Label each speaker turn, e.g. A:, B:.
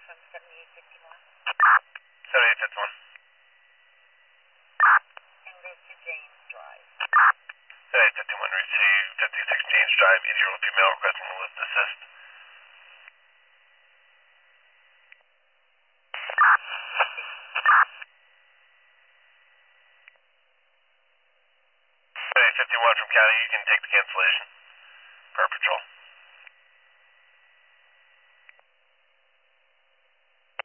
A: from 7851.
B: 7851.
A: En route to James Drive.
B: 7851, receive 56 James Drive, 80 female requesting a lift assist. 7851 from County, you can take the cancellation per patrol.